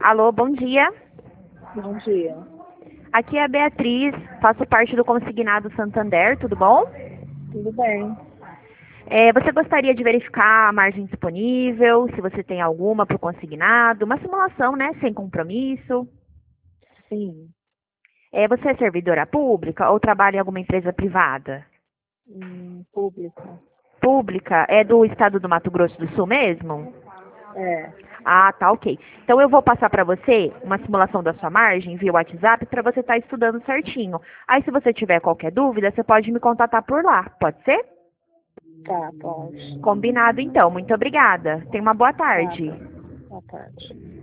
Alô, bom dia. Bom dia. Aqui é a Beatriz, faço parte do Consignado Santander, tudo bom? Tudo bem? Você gostaria de verificar a margem disponível, se você tem alguma para o consignado, uma simulação, né, sem compromisso. Sim. Você é servidora pública ou trabalha em alguma empresa privada? Pública. Pública? É do estado do Mato Grosso do Sul mesmo? É. Ah, tá, ok. Então eu vou passar para você uma simulação da sua margem via WhatsApp para você estar estudando certinho. Aí se você tiver qualquer dúvida, você pode me contatar por lá, pode ser? Tá, pode. Combinado então. Muito obrigada. Tenha uma boa Tá, tarde. boa tarde.